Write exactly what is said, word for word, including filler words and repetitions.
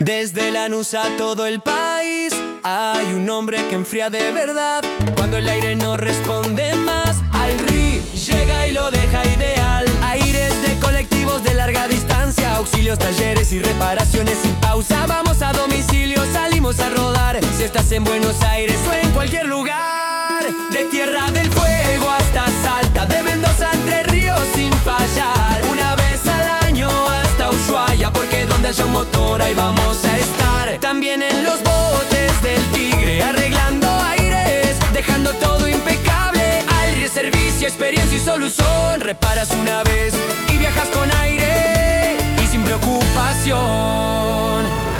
Desde Lanús a todo el país hay un hombre que enfría de verdad. Cuando el aire no responde más, al R I llega y lo deja ideal. Aires de colectivos de larga distancia, auxilios, talleres y reparaciones sin pausa. Vamos a domicilio, salimos a rodar, si estás en Buenos Aires o en cualquier lugar. De Tierra del Fuego hasta Salta, de Mendoza a Entre Ríos sin fallar. Una vez al año hasta Ushuaia, porque donde haya un motor ahí vamos a estar. También en los botes del Tigre, arreglando aires, dejando todo impecable. Al R I servicio, experiencia y solución. Reparas una vez y viajas con aire y sin preocupación.